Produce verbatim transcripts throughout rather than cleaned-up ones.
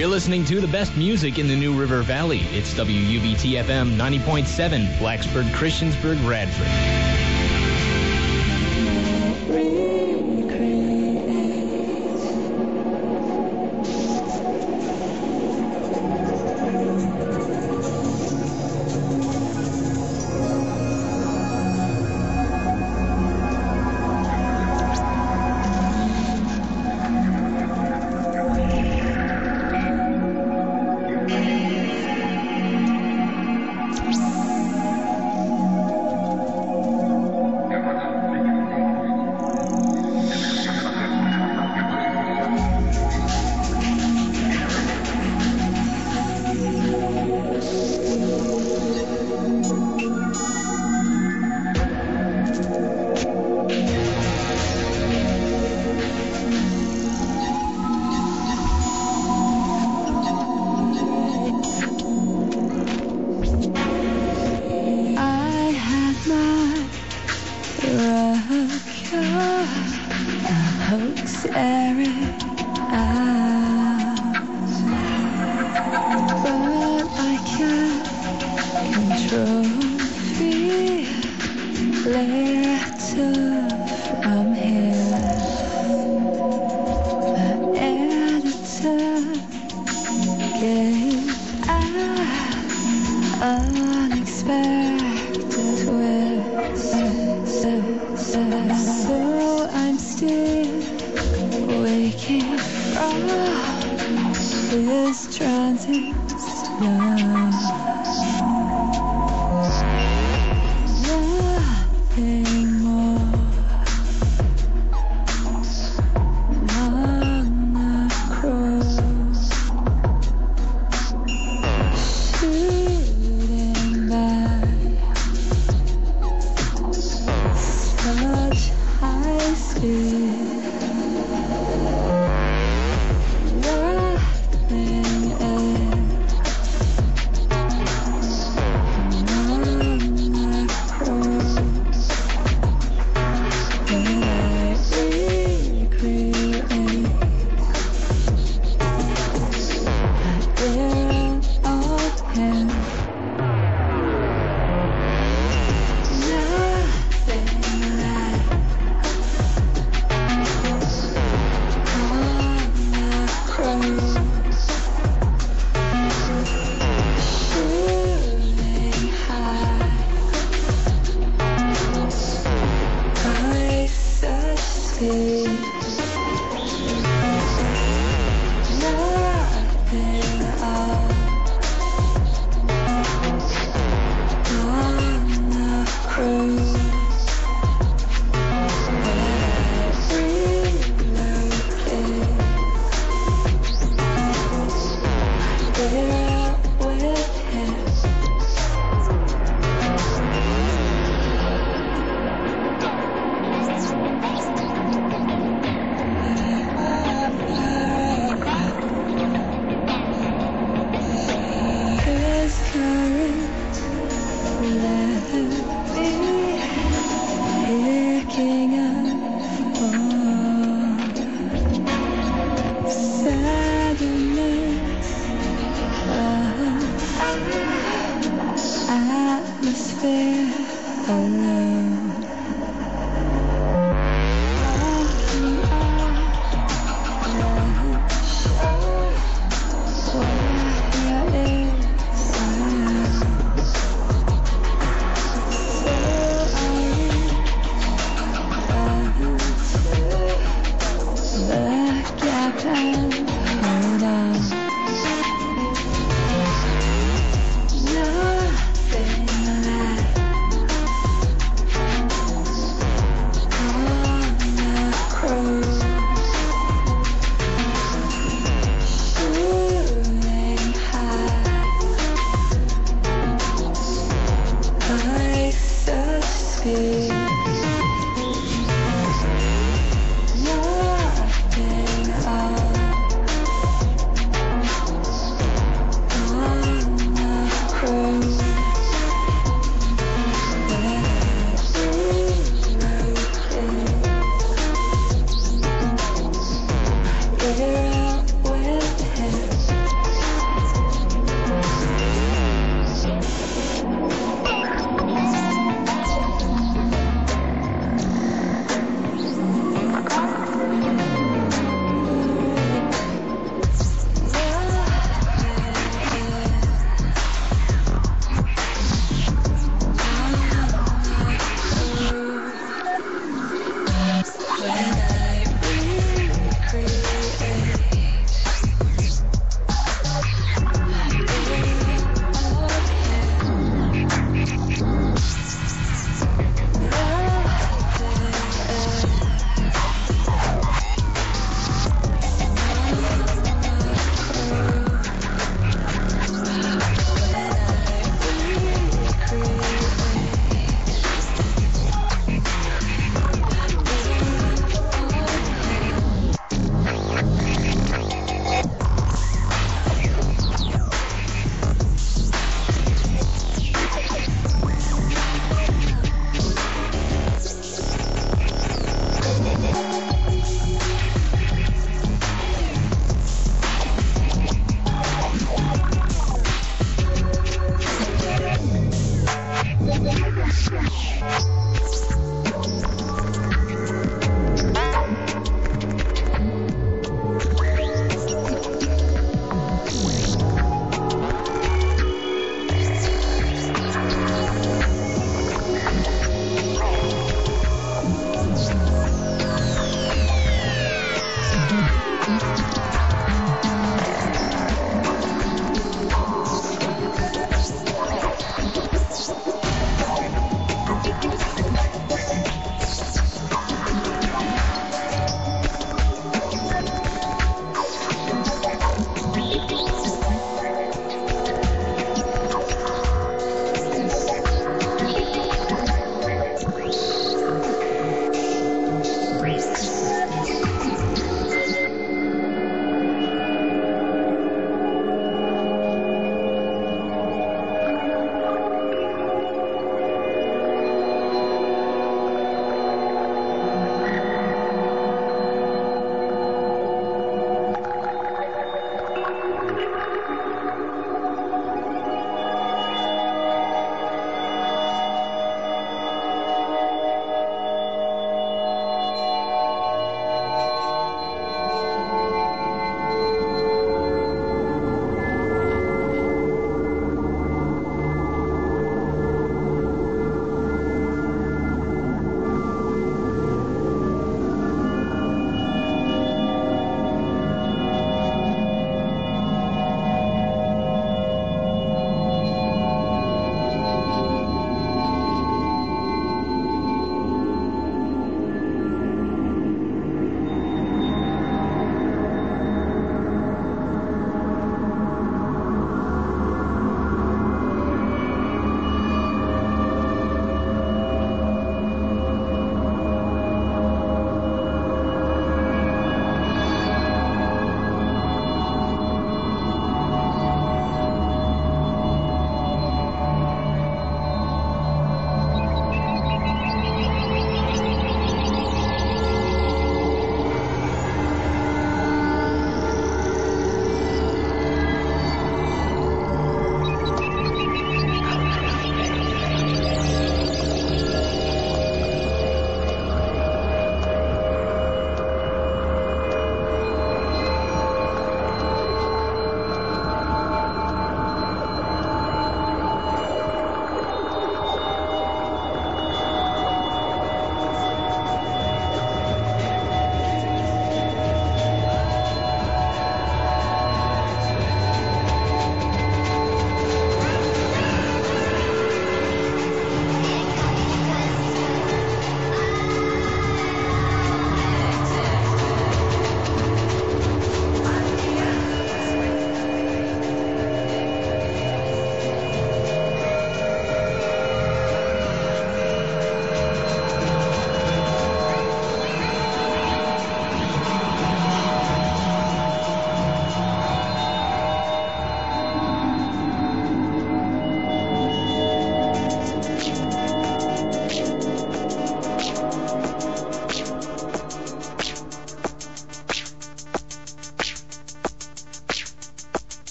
You're listening to the best music in the New River Valley. It's W U B T F M ninety point seven, Blacksburg, Christiansburg, Radford.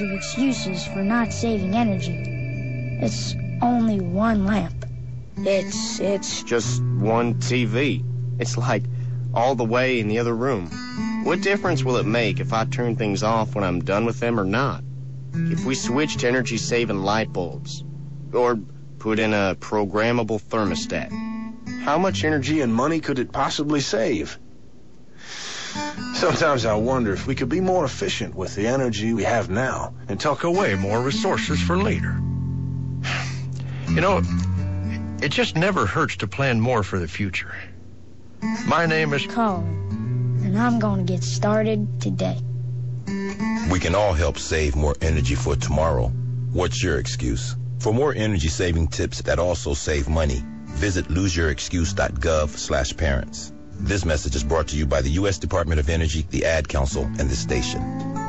of excuses for not saving energy. It's only one lamp. It's, it's just one T V. It's like all the way in the other room. What difference will it make if I turn things off when I'm done with them or not? If we switch to energy-saving light bulbs, or put in a programmable thermostat, how much energy and money could it possibly save? Sometimes I wonder if we could be more efficient with the energy we have now and tuck away more resources for later. You know, it just never hurts to plan more for the future. My name is Colin, and I'm going to get started today. We can all help save more energy for tomorrow. What's your excuse? For more energy-saving tips that also save money, visit loseyourexcuse.gov slash parents. This message is brought to you by the U S Department of Energy, the Ad Council, and this station.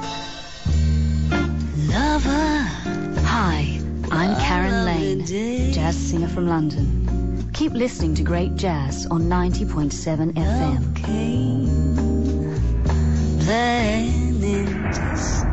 Lover. Hi, I'm Karen Lane, jazz singer from London. Keep listening to great jazz on ninety point seven F M. Then it just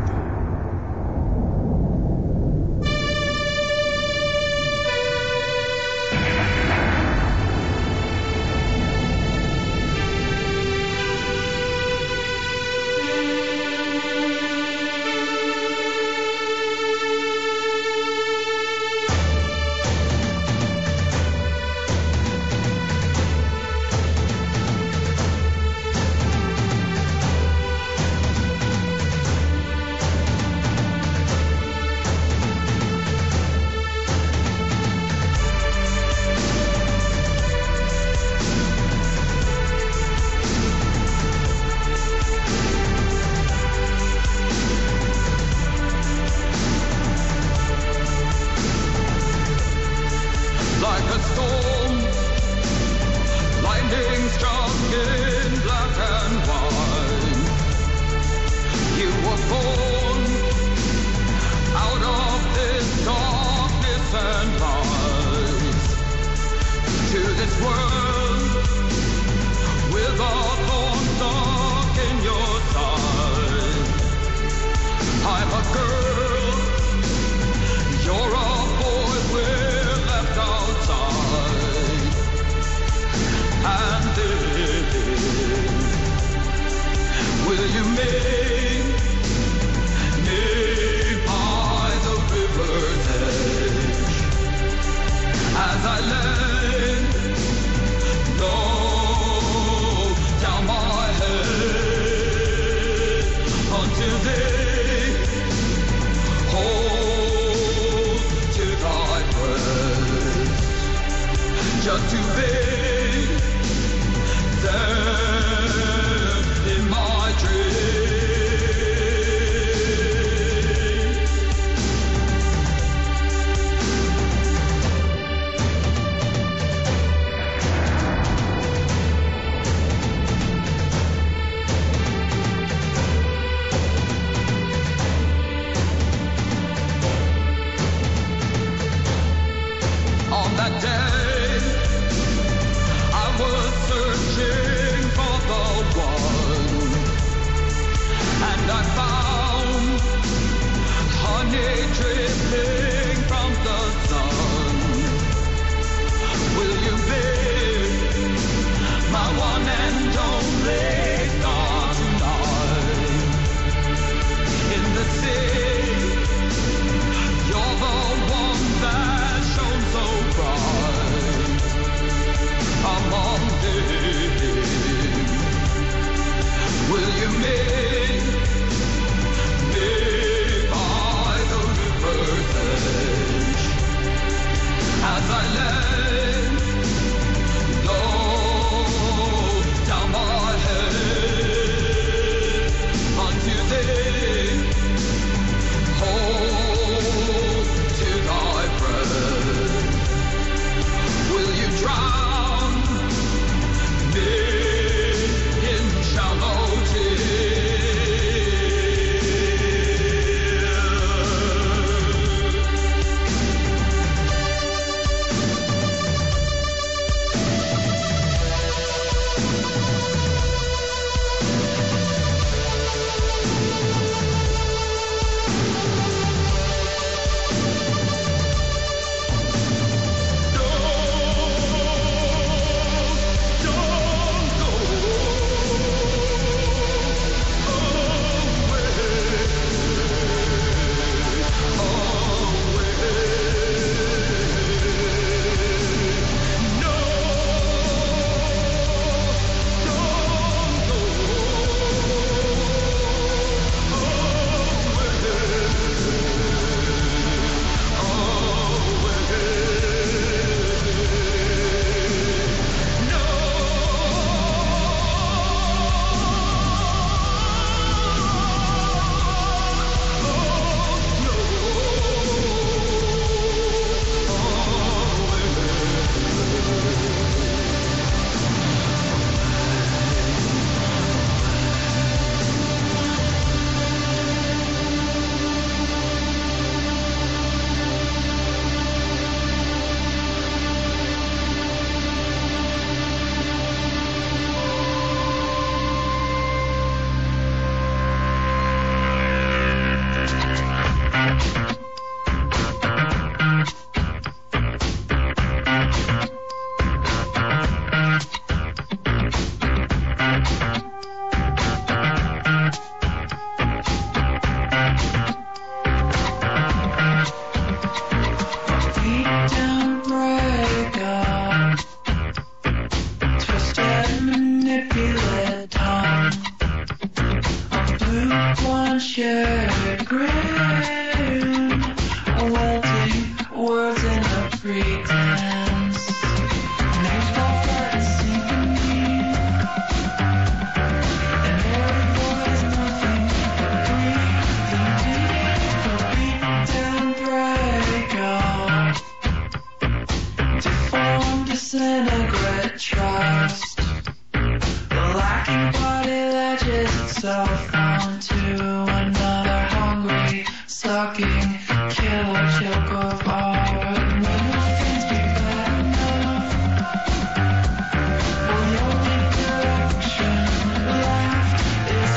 by the river's edge. words in a pretense. Names fall flat and symphony. And every voice nothing but breathing deep. Beat down, break out. Deformed, disintegrate trust. The lacking body latches itself onto another hungry, sucking killer choke of art. When will things be bad enough? Will the only direction left is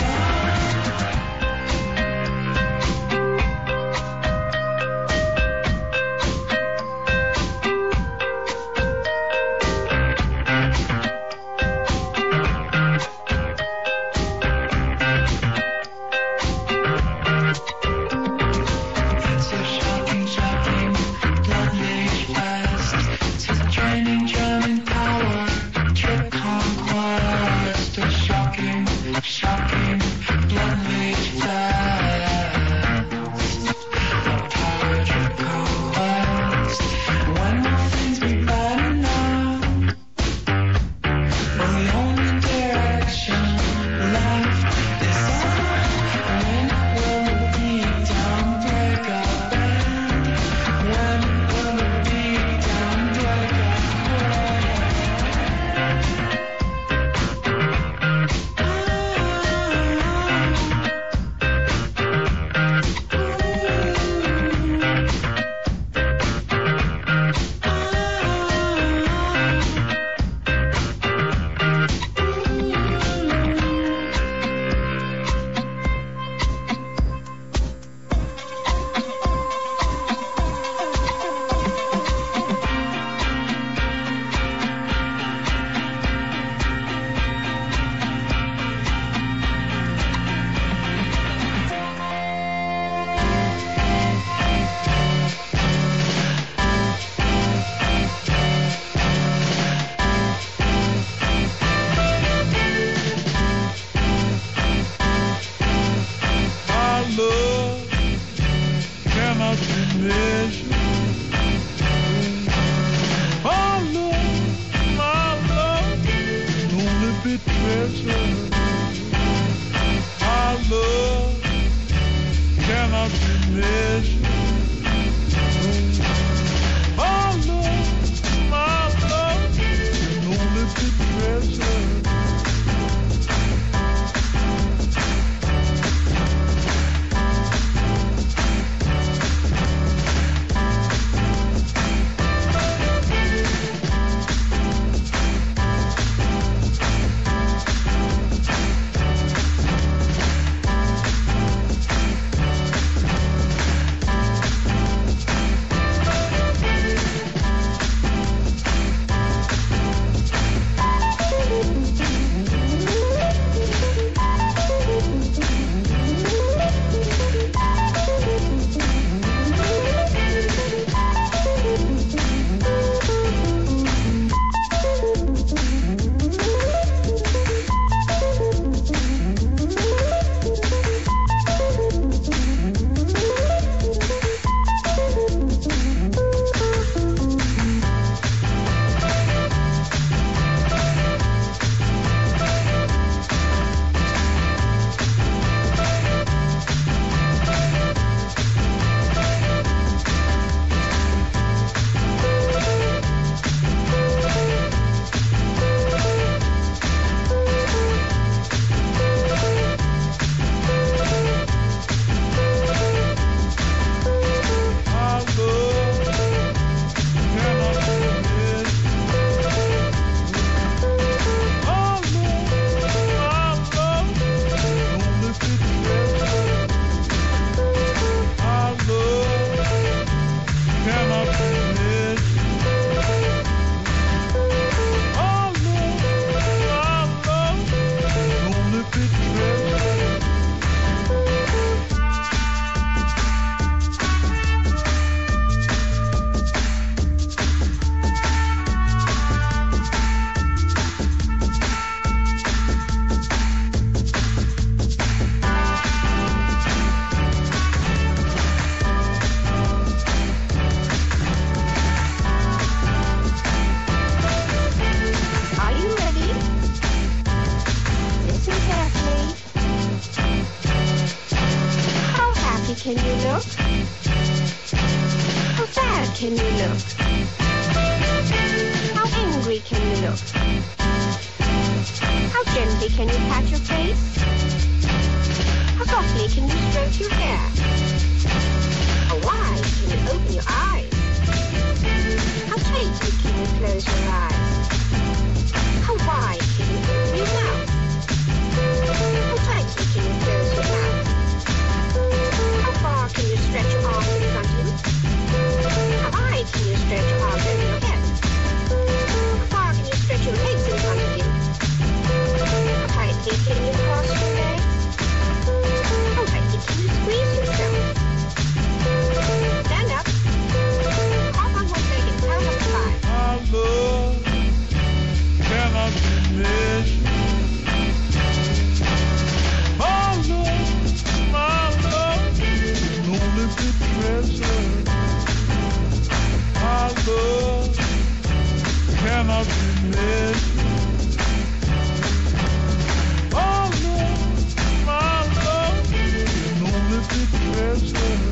can you look? How angry can you look? How gently can you pat your face? How softly can you stroke your hair? How wide can you open your eyes? How tightly can you close your eyes? How wide can you open your mouth? How tightly can you close your mouth? How far can you stretch your arms in front of you? How high can you stretch your arms over your head? How far can you stretch your legs in front of you? How tightly can you cross your legs? How tightly can you squeeze yourself? Stand up. Hop on one leg and count up to five. My love cannot be measured. My love, my love can only be treasured. My love cannot be measured. My love, my love can only be treasured.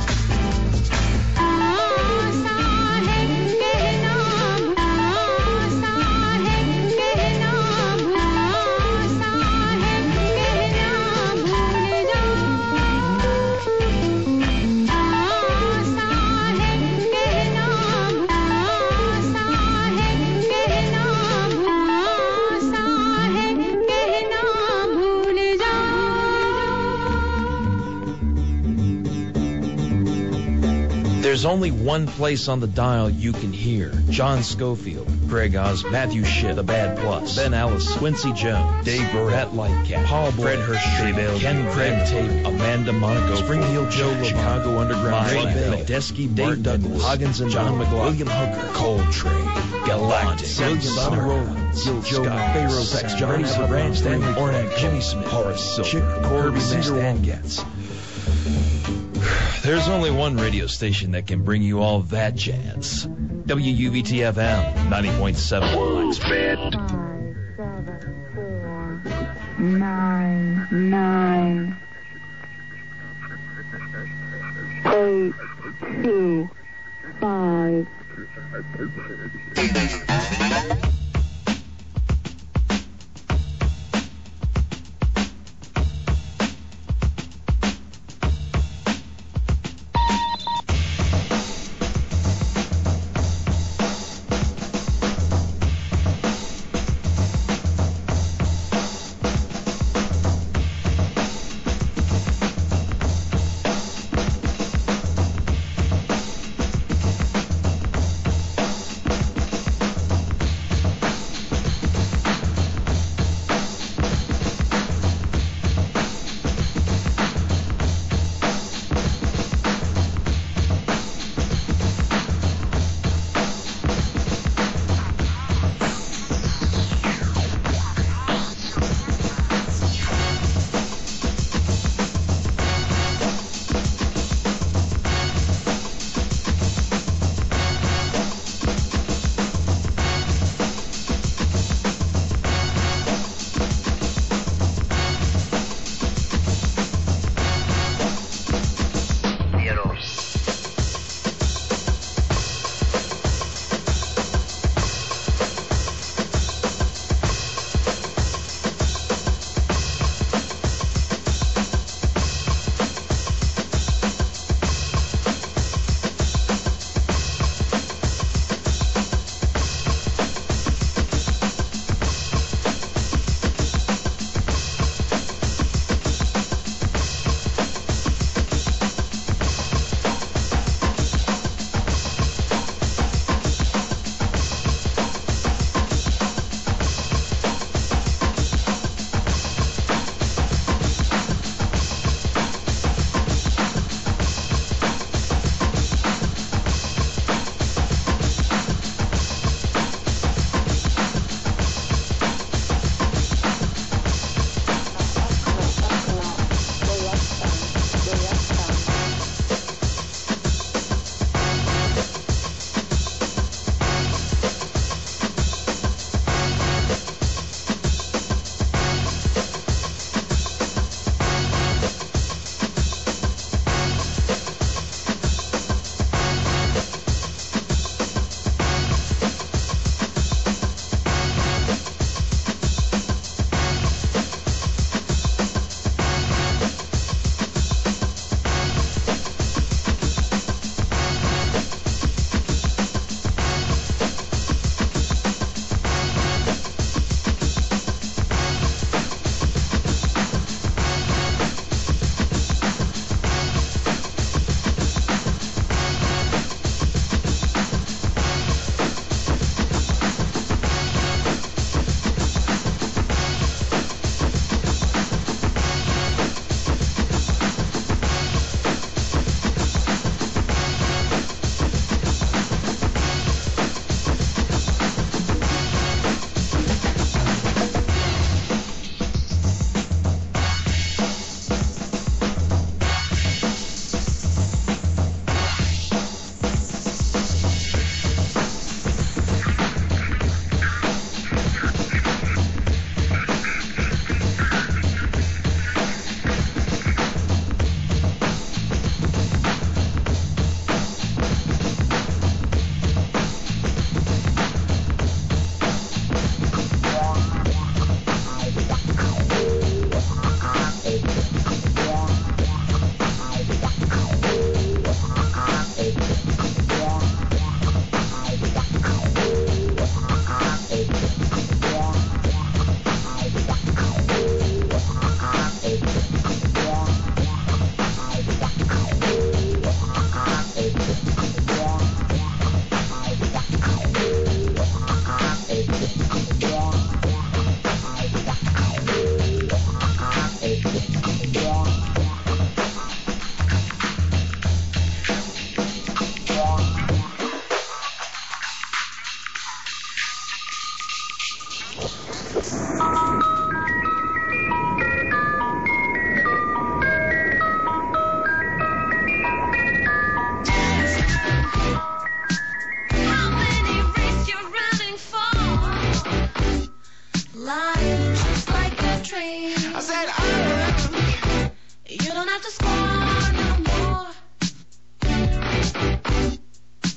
There's only one place on the dial you can hear John Schofield, Greg Oz, Matthew Schiff, The Bad Plus, Ben Ellis, Quincy Jones, Dave Burrett, Lightcat, Paul Boyd, Fred Hirsch, Ken Craig Tape, Amanda Monaco, Springfield Joe, Chicago Underground, Medeski, Dave Douglas, Hoggins and John McLaughlin, William Hooker, Coltrane, Galactic, William Sonny Rollins, Gil Scott, Pharaoh Sex, Johnny Ranch, Stanley Ornak, Jimmy Smith, Horace Silver, Chick Corby, Stan Getz. There's only one radio station that can bring you all that jazz. W U V T F M, ninety point seven Blacksburg. Five, seven, four, nine, nine, eight, two, five.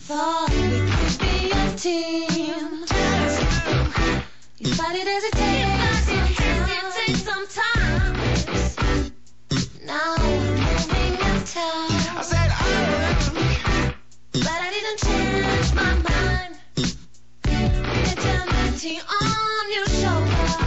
thought we could be a team. You find it as it takes some time. Now I'm running out of time. I said I would, but I didn't change my mind. Eternity on your shoulder.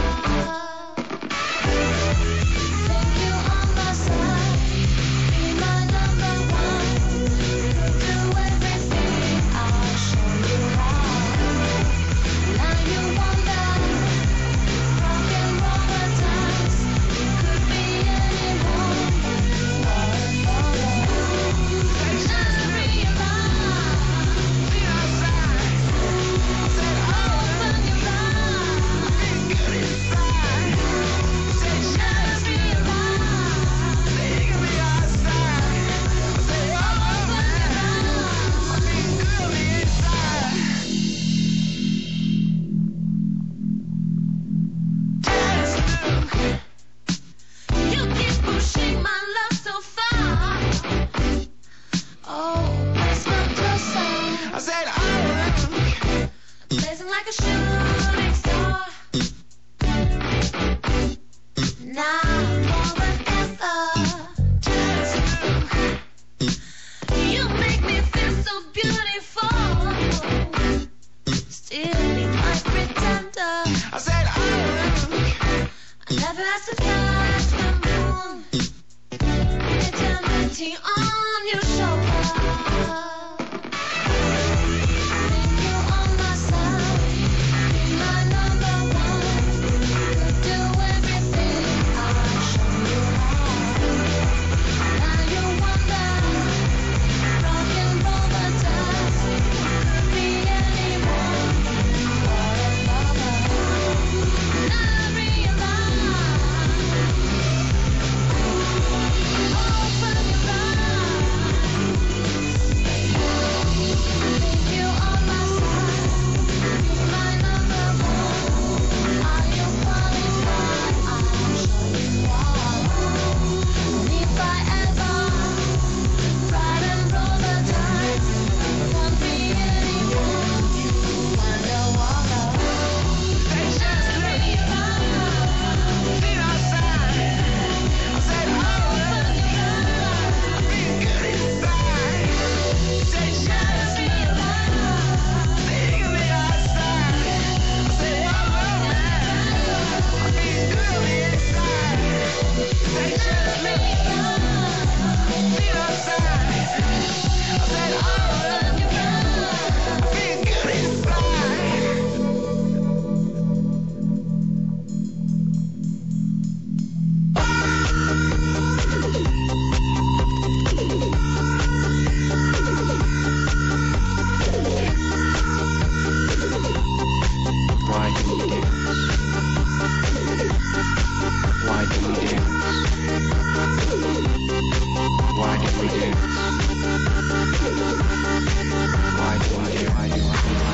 Think you on my side. Be my number one. Do everything. I'll show you how. Now you wonder. Rock and roll times. You could be anyone. Just realize. Be outside. I said, open your eyes. Be good inside. Say, just realize. Think of me outside. I say, open your eyes. Be good inside. You keep pushing my love so far. Oh, let's come closer. I said I would. Blazing like a shooting star. Now or forever. You make me feel so beautiful. Still be my pretender. I said I would. I never asked to catch the moon. Eternity on your shoulder. Think you on my side. Be my number one. Could do everything. I'll show you how. Now you wonder. Rock and roll the dice. Could be anyone. Now I realize. Open your eyes. Think you on my side. Be my number one. Are you qualified? I'll show you why. And if I ever ride and roll the dice, it won't be anyone. Wonder why. Just realize. Be outside. I said, open your eyes. Be good inside. Say, just realize. Think of me outside. I said, open your eyes. Be good inside. Say, just realize. Be outside. I said, open your eyes. Be good inside. Why do we dance? Why do we dance? Why do we dance? Why do we dance? Why do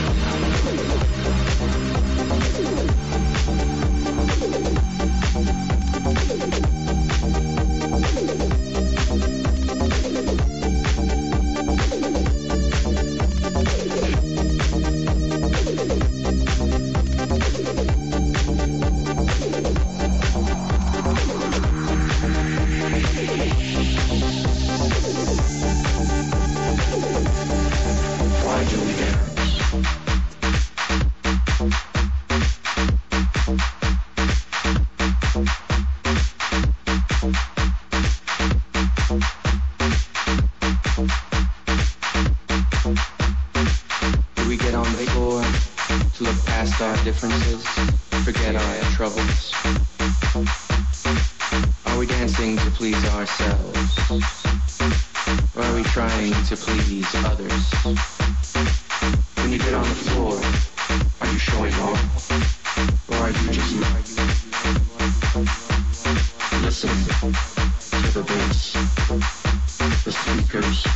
Why do we dance? Do we get on the floor to look past our differences, forget our troubles? Are we dancing to please ourselves? Or are we trying to please others? When you get on the floor, are you showing off? Or are you just listening to the bass, the speakers?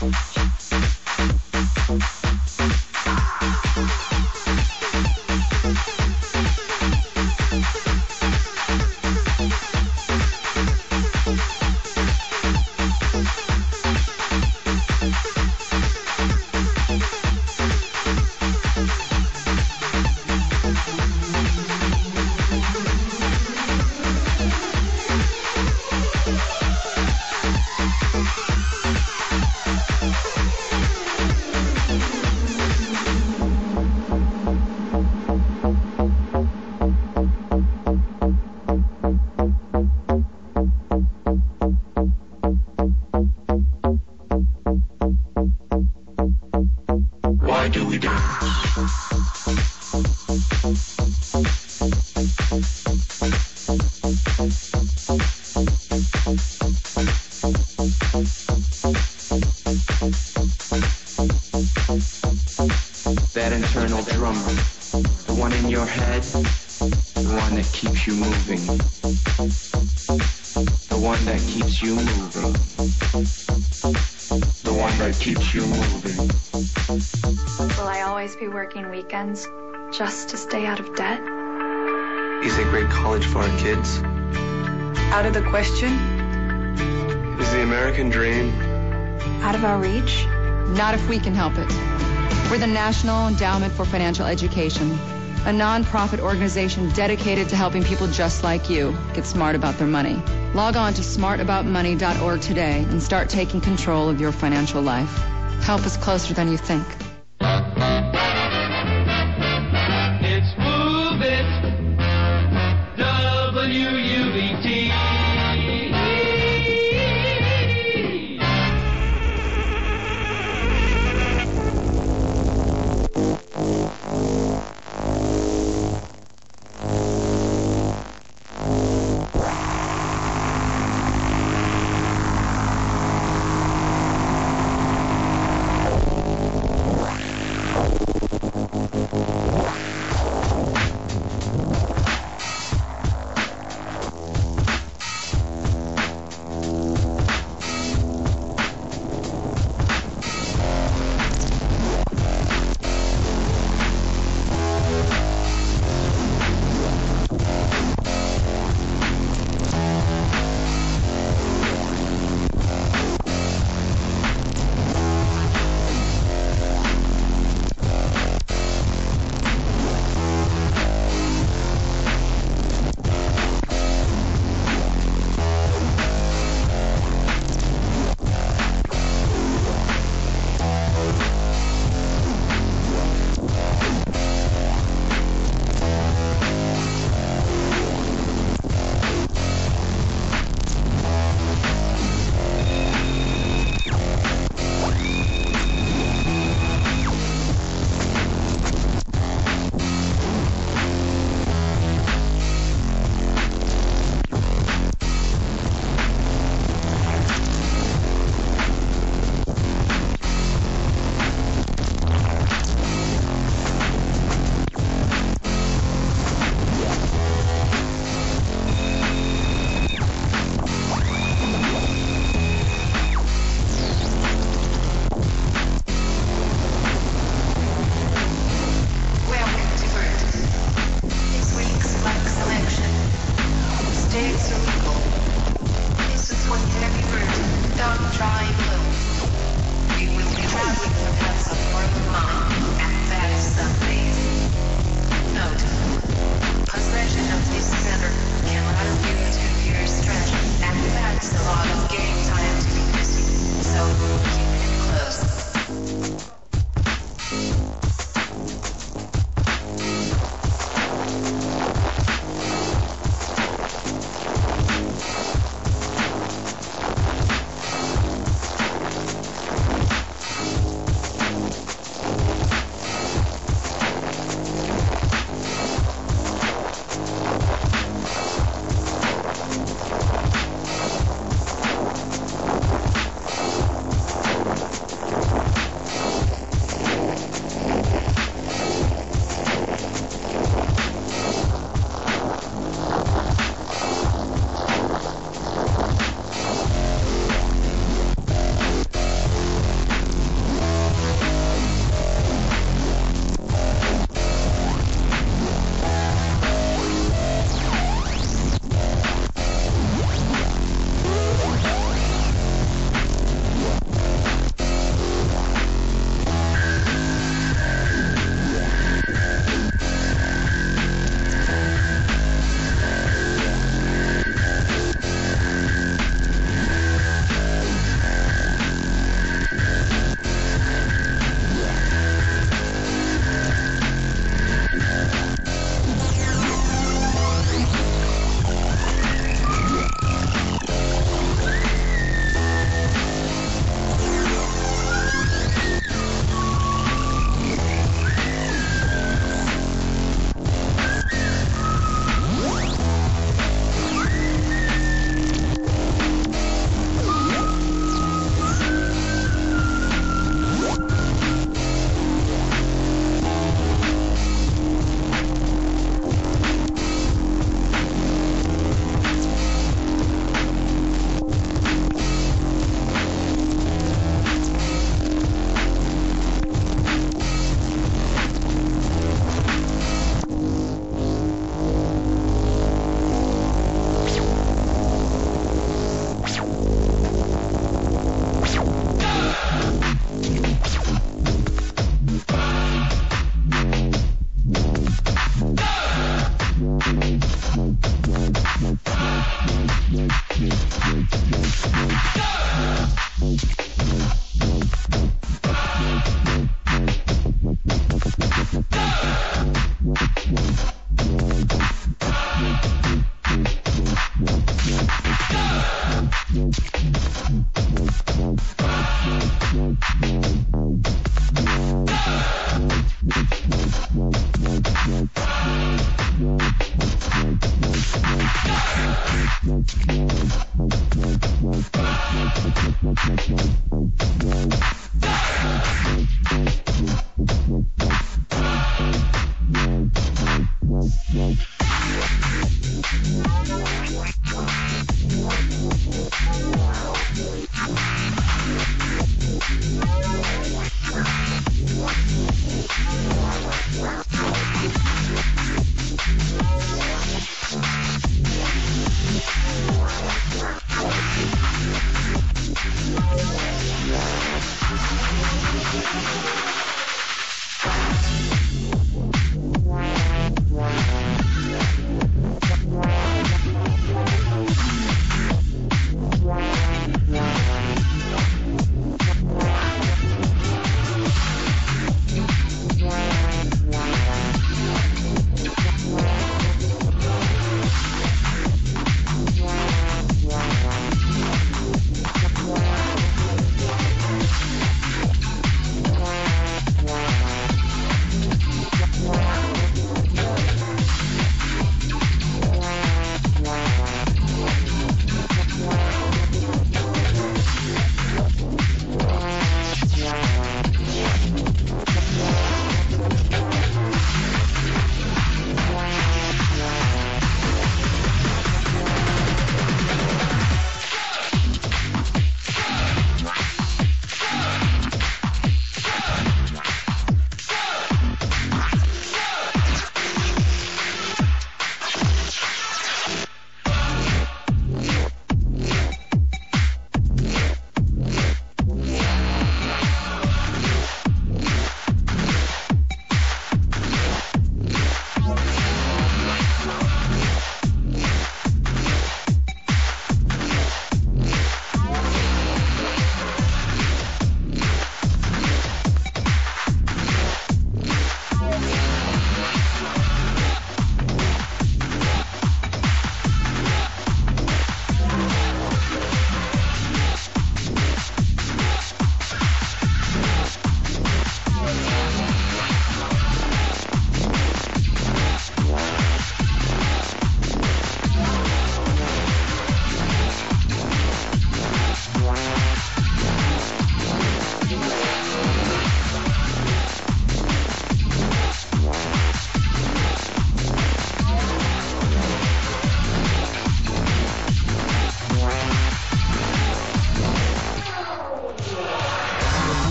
That internal drummer, the one in your head, the one that keeps you moving, the one that keeps you moving, the one that keeps you moving. Will I always be working weekends just to stay out of debt? Is a great college for our kids? Out of the question? Is the American dream Out of our reach? Not if we can help it. We're the National Endowment for Financial Education, a non-profit organization dedicated to helping people just like you get smart about their money. Log on to smart about money dot org today and start taking control of your financial life. Help is closer than you think. It's Move It, W U B T.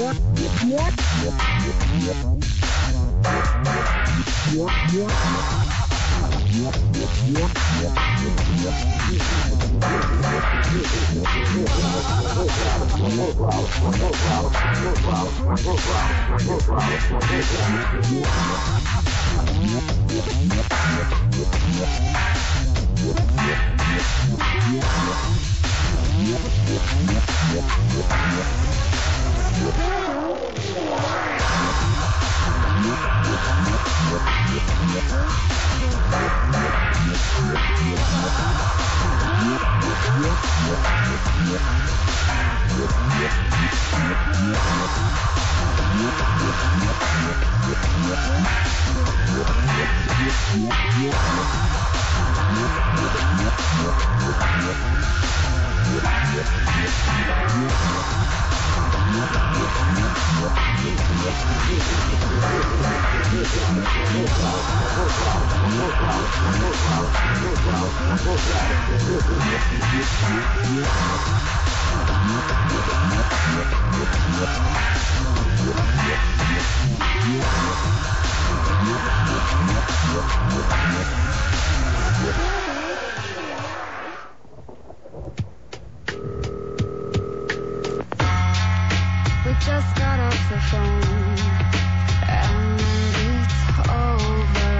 We just got off the phone, and it's over.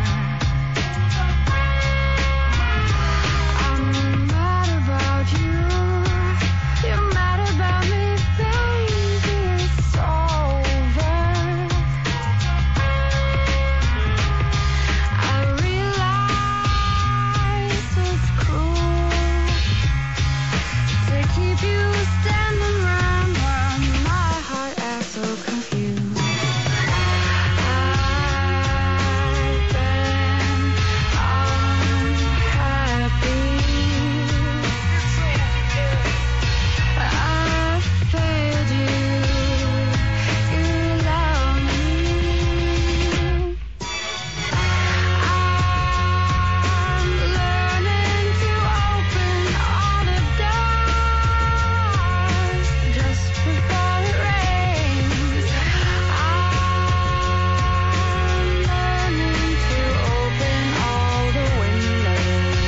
I'm mad about you, you're mad about me, baby, it's over. I realize it's cruel to keep you standing around while my heart acts so confused. I've been unhappy. I failed you. You love me. I'm learning to open all the doors just before it rains. I'm learning to open all the windows.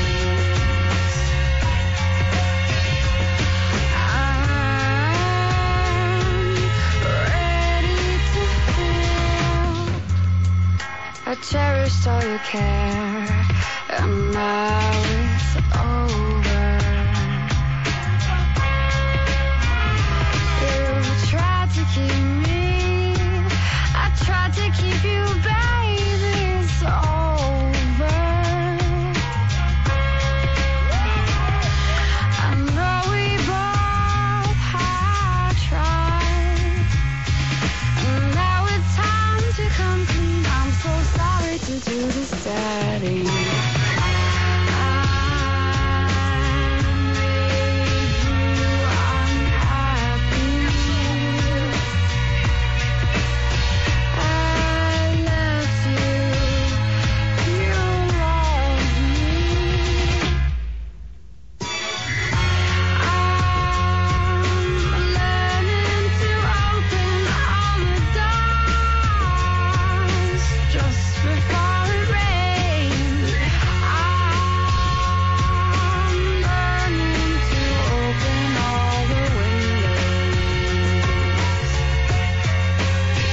I'm ready to feel. I cherished all your care, and now it's over.